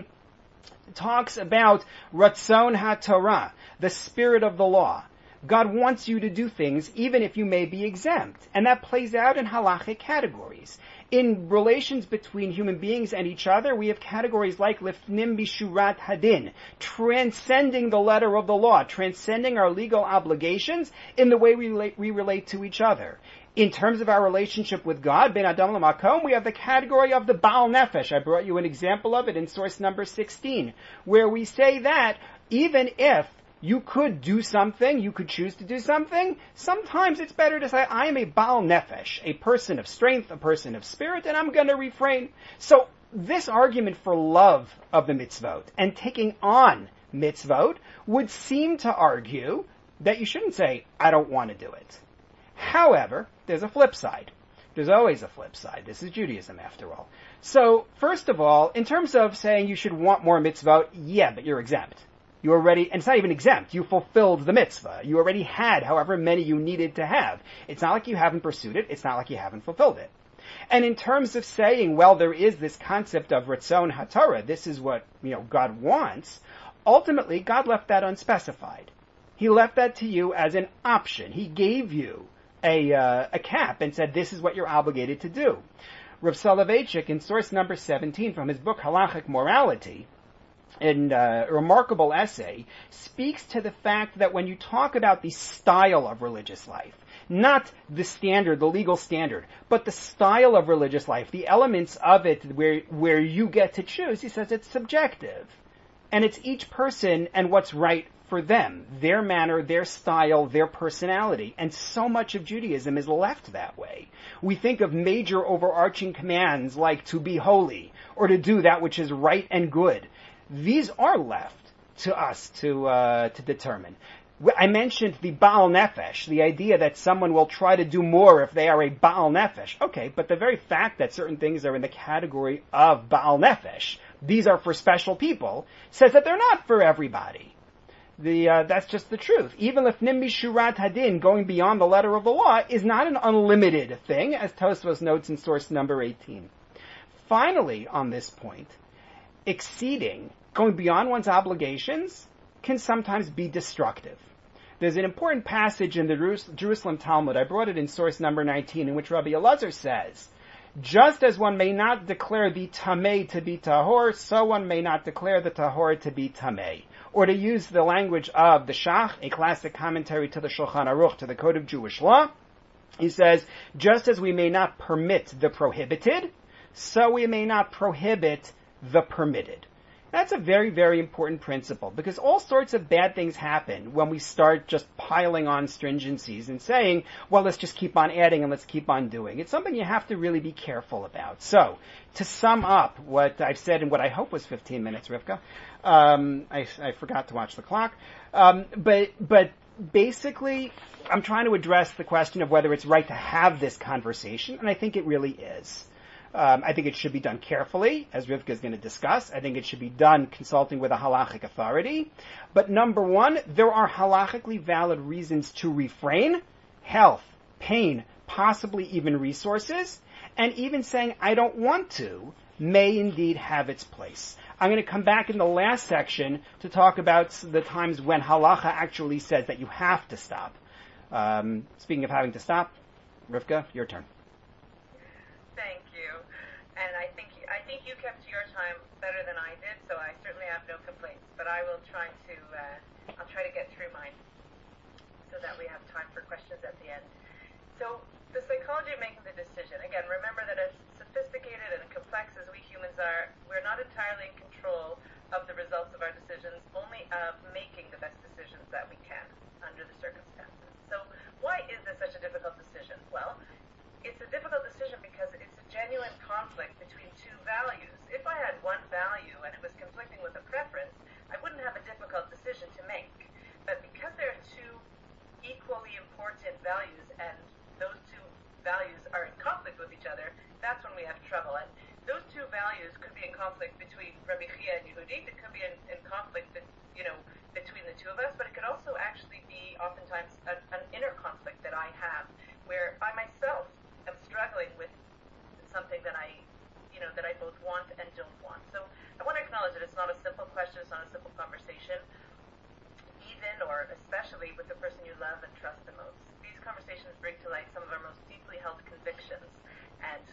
talks about Ratzon HaTorah, the spirit of the law. God wants you to do things even if you may be exempt. And that plays out in halachic categories. In relations between human beings and each other, we have categories like lifnim bishurat hadin, transcending the letter of the law, transcending our legal obligations in the way we relate, we relate to each other. In terms of our relationship with God, Ben Adam L'Makom, we have the category of the Baal Nefesh. I brought you an example of it in source number sixteen, where we say that even if you could do something, you could choose to do something, sometimes it's better to say, I am a Baal Nefesh, a person of strength, a person of spirit, and I'm going to refrain. So this argument for love of the mitzvot and taking on mitzvot would seem to argue that you shouldn't say, I don't want to do it. However, there's a flip side. There's always a flip side. This is Judaism, after all. So, first of all, in terms of saying you should want more mitzvot, yeah, but you're exempt. You already, and it's not even exempt, you fulfilled the mitzvah. You already had however many you needed to have. It's not like you haven't pursued it. It's not like you haven't fulfilled it. And in terms of saying, well, there is this concept of Ratzon HaTorah, this is what, you know, God wants, ultimately, God left that unspecified. He left that to you as an option. He gave you a, uh, a cap and said, this is what you're obligated to do. Rav Soloveitchik, in source number seventeen from his book Halachic Morality, in uh, a remarkable essay, speaks to the fact that when you talk about the style of religious life, not the standard, the legal standard, but the style of religious life, the elements of it where where you get to choose, he says it's subjective. And it's each person and what's right for them, their manner, their style, their personality. And so much of Judaism is left that way. We think of major overarching commands like to be holy or to do that which is right and good. These are left to us to uh, to determine. I mentioned the Baal Nefesh, the idea that someone will try to do more if they are a Baal Nefesh. Okay, but the very fact that certain things are in the category of Baal Nefesh, these are for special people, says that they're not for everybody. The uh, that's just the truth. Even if Nim Mishurat Hadin, going beyond the letter of the law, is not an unlimited thing, as Tosfos notes in source number eighteen. Finally, on this point, exceeding, going beyond one's obligations, can sometimes be destructive. There's an important passage in the Jerusalem Talmud, I brought it in source number nineteen, in which Rabbi Elazar says, just as one may not declare the tamei to be tahor, so one may not declare the tahor to be tamei. Or to use the language of the Shach, a classic commentary to the Shulchan Aruch, to the Code of Jewish Law, he says, just as we may not permit the prohibited, so we may not prohibit the permitted. That's a very, very important principle, because all sorts of bad things happen when we start just piling on stringencies and saying, well, let's just keep on adding and let's keep on doing. It's something you have to really be careful about. So, to sum up what I've said in what I hope was fifteen minutes, Rivka, um, I, I forgot to watch the clock, um, but, but basically, I'm trying to address the question of whether it's right to have this conversation, and I think it really is. Um, I think it should be done carefully, as Rivka is going to discuss. I think it should be done consulting with a halachic authority. But number one, there are halachically valid reasons to refrain, health, pain, possibly even resources, and even saying, I don't want to, may indeed have its place. I'm going to come back in the last section to talk about the times when halacha actually says that you have to stop. Um, speaking of having to stop, Rivka, your turn. Thank you. And I think I think you kept your time better than I did, so I certainly have no complaints. But I will try to uh, I'll try to get through mine so that we have time for questions at the end. So the psychology of making the decision. Again, remember that as sophisticated and complex as we humans are, we're not entirely in control of the results of our decisions, only of making the best decisions that we can under the circumstances. So why is this such a difficult decision? Well, it's a difficult decision because it's a genuine conflict between two values. If I had one value and it was conflicting with a preference, I wouldn't have a difficult decision to make. But because there are two equally important values and those two values are in conflict with each other, that's when we have trouble. And those two values could be in conflict between Rabbi Chia and Yehudit. It could be in, in conflict, you know, between the two of us, but it could also actually be oftentimes an, an inner conflict that I have, where I myself am struggling with something that I, you know, that I both want and don't want. So I want to acknowledge that it's not a simple question, it's not a simple conversation, even or especially with the person you love and trust the most. These conversations bring to light some of our most deeply held convictions and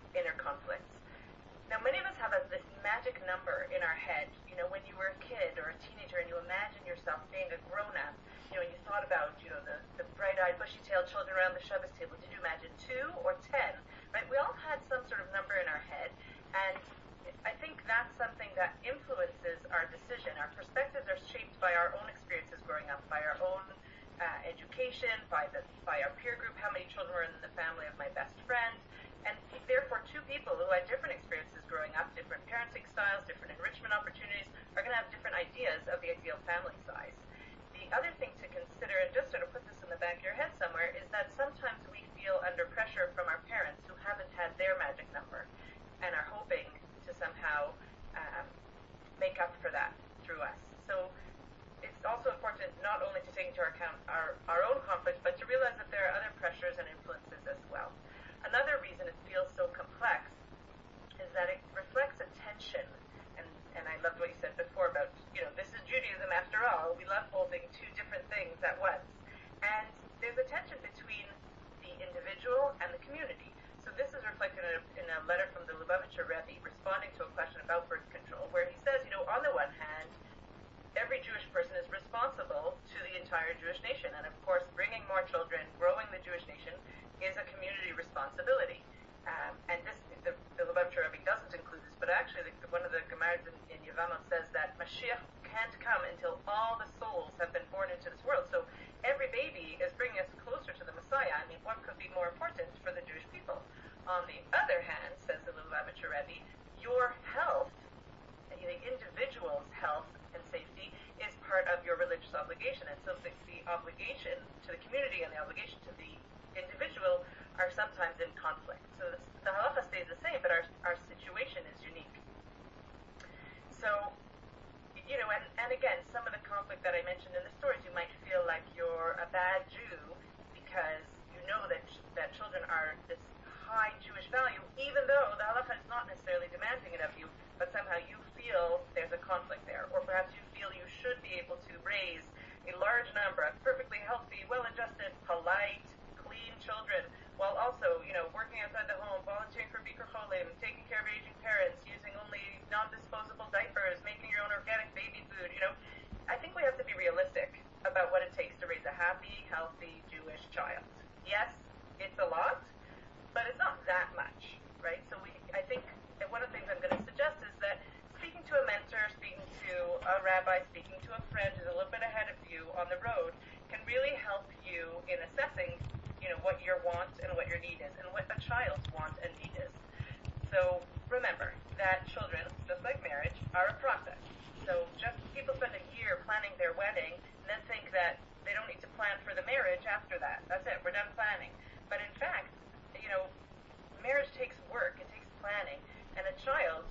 inner conflicts. Now, many of us have a, this magic number in our head. You know, when you were a kid or a teenager and you imagine yourself being a grown-up, you know, and you thought about, you know, the, the bright-eyed, bushy-tailed children around the Shabbos table. Did you imagine two or ten? Right? We all had some sort of number in our head, and I think that's something that influences our decision. Our perspectives are shaped by our own experiences growing up, by our own uh, education, by the by our peer group, how many children were in the family of my best friend. And therefore, two people who had different experiences growing up, different parenting styles, different enrichment opportunities, are going to have different ideas of the ideal family size. The other thing to consider, and just sort of put this in the back of your head somewhere, is that sometimes we feel under pressure from our parents who haven't had their magic number and are hoping to somehow um, make up for that through us. So it's also important not only to take into account our, our own conflicts, but to realize that there are other pressures and influences as well. Another reason it feels so complex is that it reflects a tension, and, and I loved what you said before about, you know, this is Judaism after all. We love holding two different things at once. And there's a tension between the individual and the community. So this is reflected in a, in a letter from the Lubavitcher Rebbe responding to a question about birth control, where he says, you know, on the one hand, every Jewish person is responsible to the entire Jewish nation. And of course, bringing more children, growing the Jewish nation, is a community responsibility. Um, and this, the, the Lubavitcher Rebbe doesn't include this, but actually the, one of the Gemaras in, in Yevamot says that Mashiach can't come until all the souls have been born into this world. So every baby is bringing us closer to the Messiah. I mean, what could be more important for the Jewish people? On the other hand, says the Lubavitcher Rebbe, your health, the individual's health and safety, is part of your religious obligation. And so the, the obligation to the community and the obligation to the individual are sometimes in conflict. So this, the halacha stays the same, but our, our situation is unique. So, you know, and, and again, some of the conflict that I mentioned in the stories, you might feel like you're a bad Jew because you know that that children are this high Jewish value, even though the halacha is not necessarily demanding it of you, but somehow you feel there's a conflict there. Or perhaps you feel you should be able to raise a large number of perfectly healthy, well-adjusted, polite, clean children, while also, you know, working outside the home, volunteering for Bikur Cholim, taking care of aging parents, using only non-disposable diapers, making your own organic baby food. You know, I think we have to be realistic about what it takes to raise a happy, healthy Jewish child. Yes, it's a lot, but it's not that much, right? So we, I think, and one of the things I'm going to suggest is that speaking to a mentor, speaking to a rabbi, speaking to a friend who's a little bit ahead of you on the road can really help you in assessing, you know, what your want and what your need is, and what a child's want and need is. So remember that children, just like marriage, are a process. So just people spend a year planning their wedding and then think that they don't need to plan for the marriage after that. That's it, we're done planning. But in fact, you know, marriage takes work, it takes planning, and a child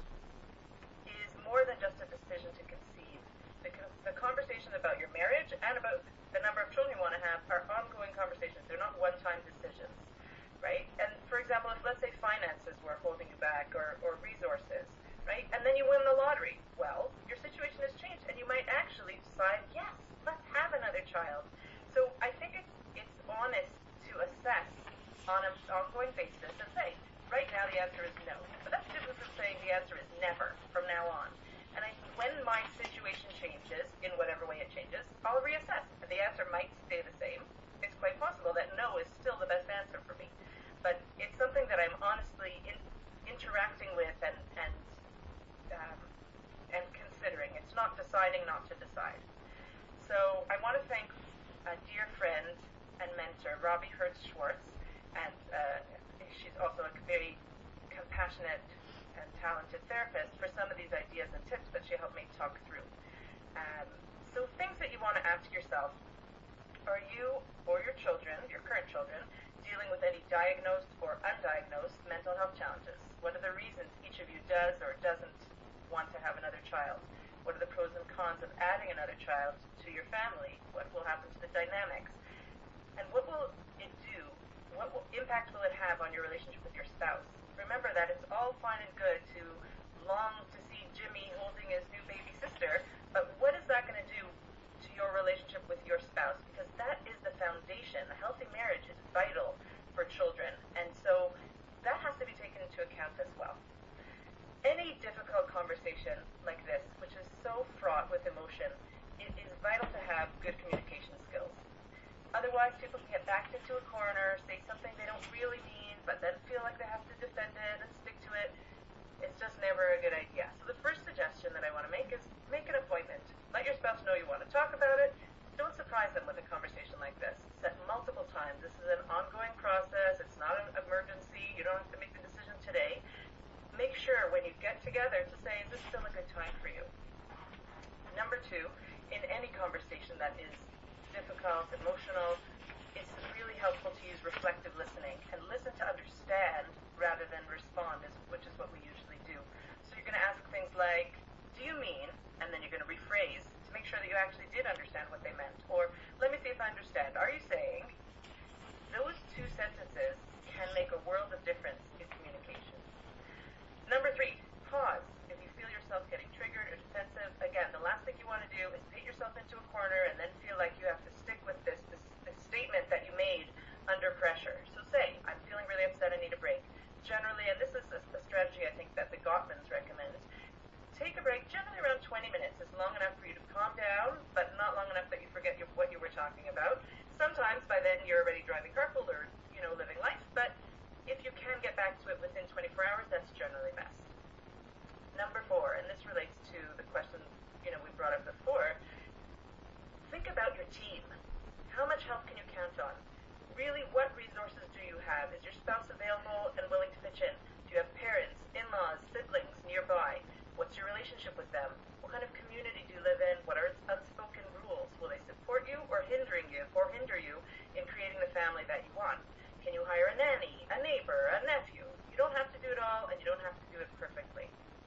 is more than just a decision to conceive. The, the conversation about your marriage and about the number of children you want to have are ongoing conversations. They're not one-time decisions, right? And for example, if let's say finances were holding you back, or, or resources, right? And then you win the lottery. Well, your situation has changed, and you might actually decide, yes, let's have another child. So I think it's it's honest to assess on an ongoing basis and say, right now the answer is no. But that's different from saying the answer is never from now on. And I, when my situation changes, in whatever way it changes, I'll reassess. The answer might stay the same. It's quite possible that no is still the best answer for me. But it's something that I'm honestly in, interacting with and and um, and considering. It's not deciding not to decide. So I want to thank a dear friend and mentor, Robbie Hertz Schwartz, and uh, she's also a very compassionate and talented therapist, for some of these ideas and tips that she helped me talk through. Um, so things that you want to ask yourself: are you or your children, your current children, dealing with any diagnosed or undiagnosed mental health challenges? What are the reasons each of you does or doesn't want to have another child? What are the pros and cons of adding another child to your family? What will happen to the dynamics? And what will it do? What will, impact will it have on your relationship with your spouse? Remember that it's all fine and good to long to see Jimmy holding his new baby sister, but what is that going to do to your relationship with your spouse? Because that is the foundation. A healthy marriage is vital for children, and so that has to be taken into account difficult conversation like this, which is so fraught with emotion, it is vital to have good communication skills. Otherwise, people can get backed into a corner, say something they don't really mean, but then feel like they have to defend it and stick to it. It's just never a good idea. So the first suggestion that I want to make is make an appointment. Let your spouse know you want to talk about it. Don't surprise them with a conversation like this. Set multiple times. This is an ongoing process. It's not an emergency. You don't have to make the decision today. Make sure when you get together to say, is this still a good time for you? Number two, in any conversation that is difficult, emotional, it's really helpful to use reflective listening and listen to understand rather than respond, which is what we usually do. So you're going to ask things like, do you mean, and then you're going to rephrase to make sure that you actually did understand what they meant. Or, let me see if I understand. Are you saying? Those two sentences can make a world of difference in communication. Number three, pause. If you feel yourself getting triggered or defensive, again, the last thing you want to do is paint yourself into a corner and then feel like you have to stick with this, this, this statement that you made under pressure. So say, I'm feeling really upset, I need a break. Generally, and this is a, a strategy I think that the Gottmans recommend, take a break, generally around twenty minutes is long enough for you to calm down, but not long enough that you forget your, what you were talking about. Sometimes by then you're already driving carpool or, you know, living life, but if you can get back to it within twenty-four hours, that's generally best. Number four, and this relates to the question, you know, we brought up before, think about your team. How much help can you count on? Really, what resources do you have? Is your spouse available and willing to pitch in? Do you have parents, in-laws, siblings nearby? What's your relationship with them? What kind of community do you live in? What are its unspoken rules? Will they support you or hindering you or hinder you in creating the family that you want? Can you hire a nanny, a neighbor, a nephew? You don't have to do it all, and you don't have to do it perfectly.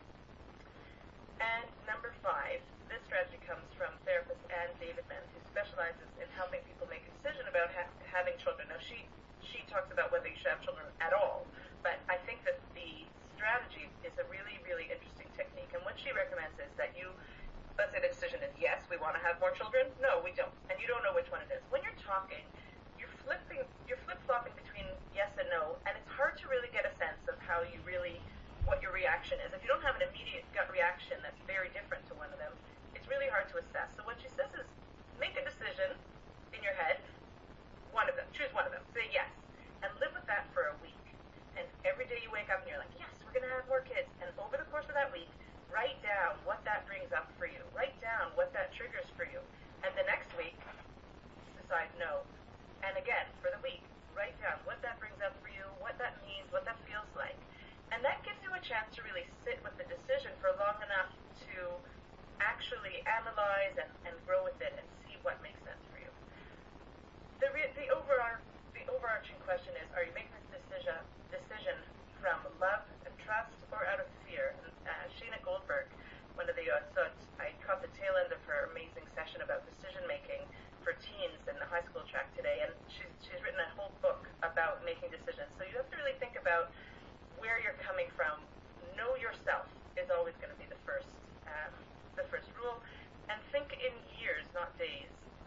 And number five, this strategy comes from therapist Anne Davidman, who specializes in helping people make a decision about ha- having children. Now, she she talks about whether you should have children at all, but I think that the strategy is a really, really interesting technique. And what she recommends is that you, let's say the decision is, yes, we want to have more children. No, we don't. And you don't know which one it is. When you're talking, you're flipping, you're flip-flopping between yes and no, and it's hard to really get a sense of how you really, what your reaction is. If you don't have an immediate gut reaction that's very different to one of them, it's really hard to assess. So what she says is, make a decision in your head, one of them, choose one of them, say yes, and live with that for a week. And every day you wake up and you're like, yes, we're going to have more kids. And over the course of that week, write down what that brings up for you. Write down what that triggers for you. And the next week, decide no. And again, for the week, write down what that brings up for you, what that means, what that feels like. And that gives you a chance to really sit with the decision for long enough to actually analyze and, and grow with it and see what makes sense for you. The, re- the, over- the overarching question is, are you making this decision decision from love and trust or out of fear? And uh, Shana Goldberg, one of the, uh, so I caught the tail end of her amazing session about decision making for teens in the high school track today, and she's, she's written a whole book about making decisions. So you have to really think about where you're coming from. Know yourself is always going to be the first, um, the first rule, and think in years, not days.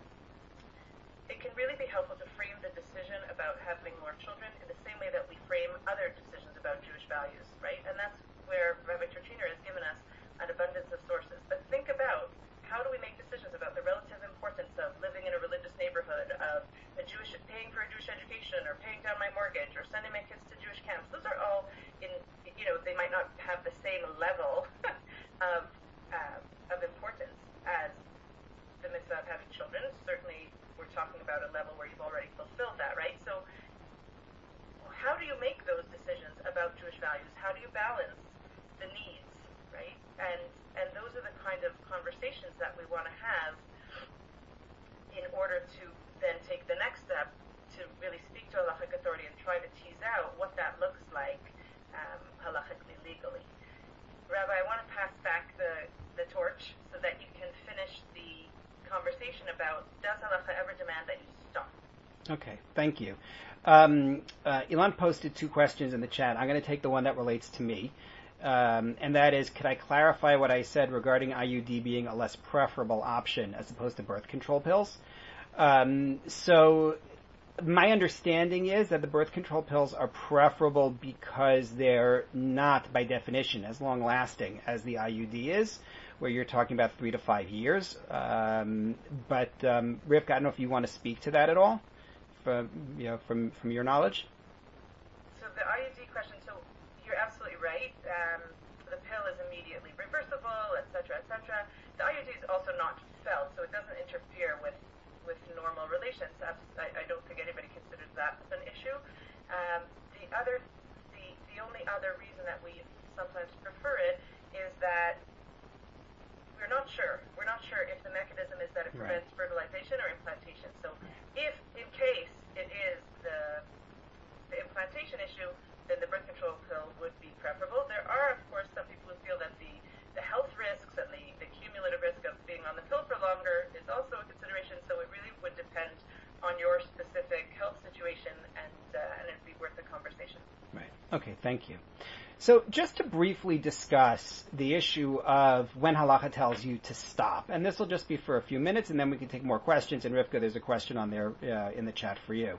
It can really be helpful to frame the decision about having more children in the same way that we frame other decisions about Jewish values, right? And that's where Rabbi Turchiner has given us an abundance of sources. But think about, how do we make decisions about the relative importance of living in a religious neighborhood, of a Jewish, paying for a Jewish education, or paying down my mortgage, or sending my kids to Jewish camps? Those are all in, you know, they might not have the same level of, uh, of importance as the mitzvah of having children. Certainly, we're talking about a level where you've already fulfilled that, right? So how do you make those decisions about Jewish values? How do you balance the needs, right? And and those are the kind of conversations that we want to have in order to then take the next step to really speak to halachic authority and try to tease out what that looks like um, halachically, legally. Rabbi, I want to pass back the, the torch so that you can finish the conversation about, does halacha ever demand that you stop? Okay, thank you. Um, uh, Ilan posted two questions in the chat. I'm going to take the one that relates to me. Um, and that is, could I clarify what I said regarding I U D being a less preferable option as opposed to birth control pills? Um, so my understanding is that the birth control pills are preferable because they're not, by definition, as long-lasting as the I U D is, where you're talking about three to five years. Um, but um, Rivka, I don't know if you want to speak to that at all, from you know, from from your knowledge. So the I U D question. So you're absolutely right. Um, the pill is immediately reversible, et cetera, et cetera. The I U D is also not felt, so it doesn't interfere with. with normal relations. I, I don't think anybody considers that an issue. Um, the other, the, the only other reason that we sometimes prefer it is that we're not sure. We're not sure if the mechanism is that it prevents right. fertilization or implantation. So if, in case it is the, the implantation issue, then the birth control pill would be preferable. There are, of course, some people who feel that the, the health risks and the, the cumulative risk of being on the pill for longer is also a consideration, so it really would depend on your specific health situation, and uh, and it'd be worth a conversation. Right. Okay, thank you. So just to briefly discuss the issue of when halacha tells you to stop, and this will just be for a few minutes, and then we can take more questions. And Rivka, there's a question on there uh, in the chat for you.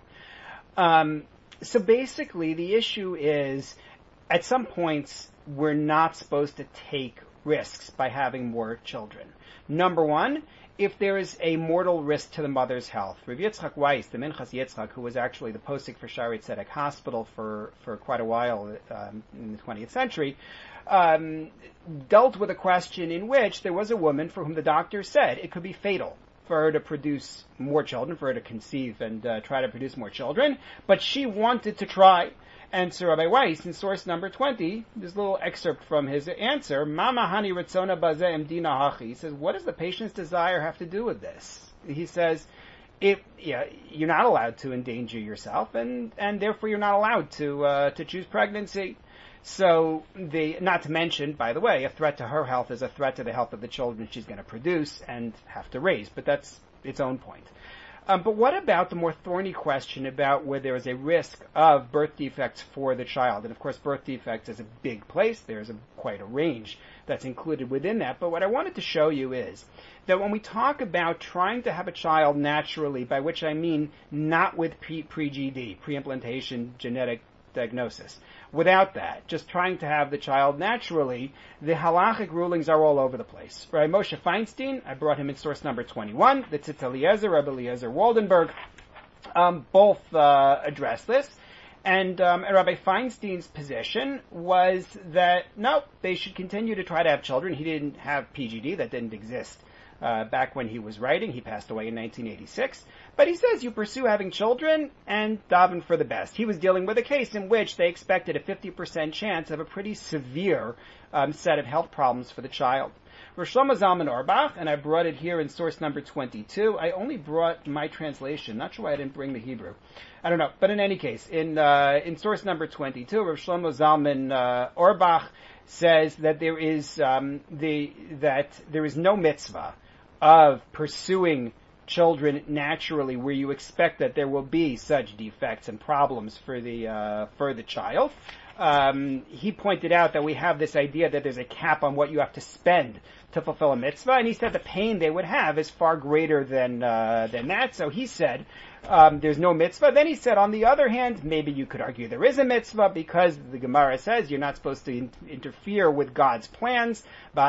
Um, so basically, the issue is, at some points, we're not supposed to take risks by having more children. Number one, if there is a mortal risk to the mother's health. Rav Yitzchak Weiss, the Minchas Yitzchak, who was actually the posek for Shaarei Tzedek Hospital for, for quite a while um, in the twentieth century, um, dealt with a question in which there was a woman for whom the doctor said it could be fatal for her to produce more children, for her to conceive and uh, try to produce more children, but she wanted to try. And so Rabbi Weiss, in source number twenty, this little excerpt from his answer, Mama Hani Ritzona Baze Emdina Hachi, he says, what does the patient's desire have to do with this? He says, if, yeah, you're not allowed to endanger yourself, and, and therefore you're not allowed to uh, to choose pregnancy. So, the, not to mention, by the way, a threat to her health is a threat to the health of the children she's going to produce and have to raise, but that's its own point. Um, but what about the more thorny question about where there is a risk of birth defects for the child? And of course, birth defects is a big place. There's a, quite a range that's included within that. But what I wanted to show you is that when we talk about trying to have a child naturally, by which I mean not with pre-G D, pre-implantation genetic diagnosis, without that, just trying to have the child naturally, the halachic rulings are all over the place. Rabbi Moshe Feinstein, I brought him in source number twenty-one, the Tzitz Eliezer, Rabbi Eliezer Waldenberg, um, both uh, address this. And, um, and Rabbi Feinstein's position was that, no, they should continue to try to have children. He didn't have P G D, that didn't exist uh, back when he was writing. He passed away in nineteen eighty-six. But he says you pursue having children and daven for the best. He was dealing with a case in which they expected a fifty percent chance of a pretty severe um, set of health problems for the child. Rosh Shlomo Zalman Auerbach, and I brought it here in source number twenty-two. I only brought my translation. Not sure why I didn't bring the Hebrew. I don't know. But in any case, in uh, in source number twenty-two, Rosh Shlomo Zalman uh, Auerbach says that there is um, the that there is no mitzvah of pursuing children naturally where you expect that there will be such defects and problems for the uh, for the child. Um, he pointed out that we have this idea that there's a cap on what you have to spend to fulfill a mitzvah, and he said the pain they would have is far greater than uh, than that. So he said um, there's no mitzvah. Then he said, on the other hand, maybe you could argue there is a mitzvah because the Gemara says you're not supposed to in- interfere with God's plans.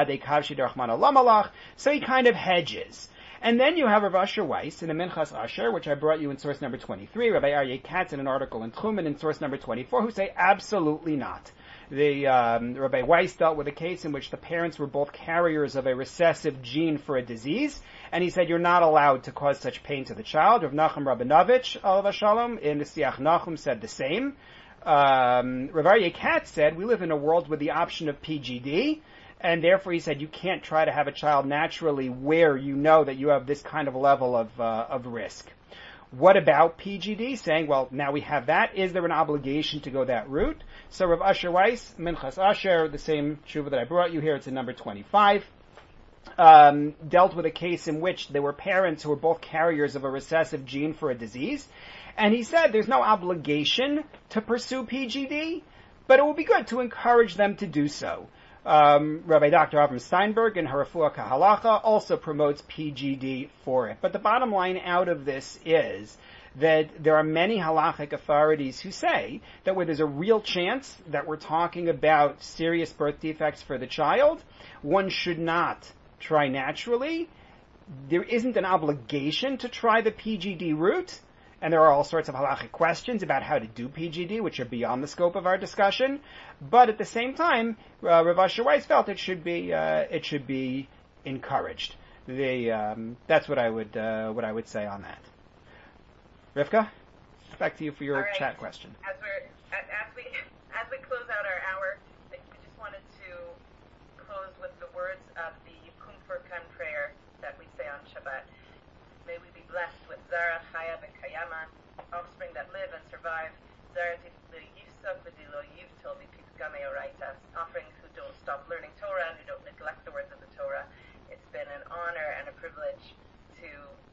So he kind of hedges. And then you have Rav Asher Weiss in the Minchas Asher, which I brought you in source number twenty-three, Rabbi Aryeh Katz in an article in Tchumen in source number twenty-four, who say absolutely not. The um, Rabbi Weiss dealt with a case in which the parents were both carriers of a recessive gene for a disease, and he said you're not allowed to cause such pain to the child. Rav Nachum Rabinovich, alav shalom, in the Siach Nachum said the same. Um, Rav Aryeh Katz said we live in a world with the option of P G D, and therefore he said you can't try to have a child naturally where you know that you have this kind of level of uh, of risk. What about P G D? Saying, well, now we have that. Is there an obligation to go that route? So Rav Asher Weiss, Minchas Asher, the same tshuva that I brought you here, it's in number twenty-five, um, dealt with a case in which there were parents who were both carriers of a recessive gene for a disease. And he said there's no obligation to pursue P G D, but it would be good to encourage them to do so. Um, Rabbi Doctor Avram Steinberg in Harafua Kahalacha also promotes P G D for it. But the bottom line out of this is that there are many halachic authorities who say that where there's a real chance that we're talking about serious birth defects for the child, one should not try naturally. There isn't an obligation to try the P G D route, and there are all sorts of halachic questions about how to do P G D, which are beyond the scope of our discussion. But at the same time, uh, Rav Asher Weiss felt it should be uh, it should be encouraged. The, um, that's what I would uh, what I would say on that. Rivka, back to you for your right. chat question. As we're as we as we close out our hour, we just wanted to close with the words of the Kumfurkan prayer that we say on Shabbat. May we be blessed with Zara, Chaya, V'Kayama, offspring that live and survive. Zara Yifsok V'Dilo Yivtol V'Pikgamei Oraitas, offering who don't stop learning Torah and who don't neglect the words of the Torah. It's been an honor and a privilege to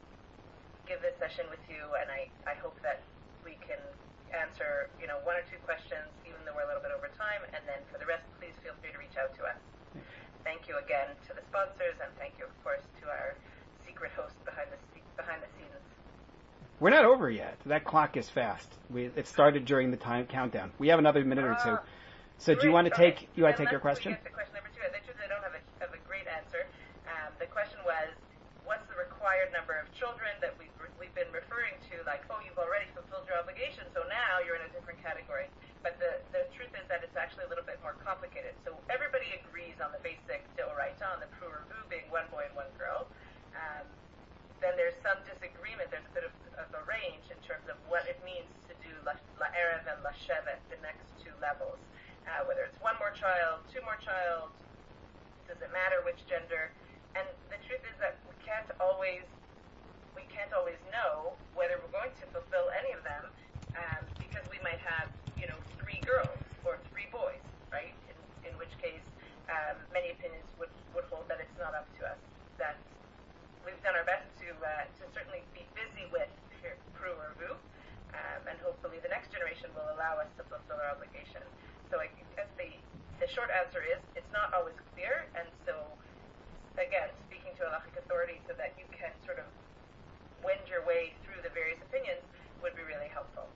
give this session with you, and I, I hope that we can answer, you know, one or two questions, even though we're a little bit over time, and then for the rest, please feel free to reach out to us. Thank you again to the sponsors, and thank you, of course, to our secret host behind the behind the scenes. We're not over yet. That clock is fast. We, it started during the time countdown. We have another minute or two. So great. do you want to take you want to take your Unless question? We get to question number two. I truly don't have a, have a great answer. Um, the question was, what's the required number of children that we've, we've been referring to, like, oh, you've already fulfilled your obligation, so now you're in a different category. But the, the truth is that it's actually a little bit more complicated. So everybody agrees on the basic Deoraita, on the Pru Urvu being one boy and one girl. Um, then there's some disagreement. There's a bit of, of a range in terms of what it means to do La, la Erev and La Shevet, the next two levels. Uh, whether it's one more child, two more child, does it matter which gender? And the truth is that we can't always we can't always know whether we're going to fulfill any of them, um, because we might have, you know, three girls or three boys, right? In, in which case, um, many opinions would, would hold that it's not up to us. That we've done our best to uh, to certainly be busy with Pru Urvu, um, and hopefully the next generation will allow us to fulfill our obligation. So I guess the the short answer is it's not always clear, and so again, speaking to halachic authority so that you can sort of wend your way through the various opinions would be really helpful.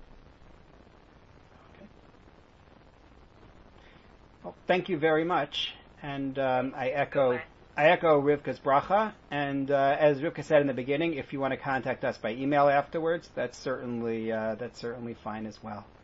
Okay. Well, thank you very much, and um, I echo I echo Rivka's bracha, and uh, as Rivka said in the beginning, if you want to contact us by email afterwards, that's certainly uh, that's certainly fine as well.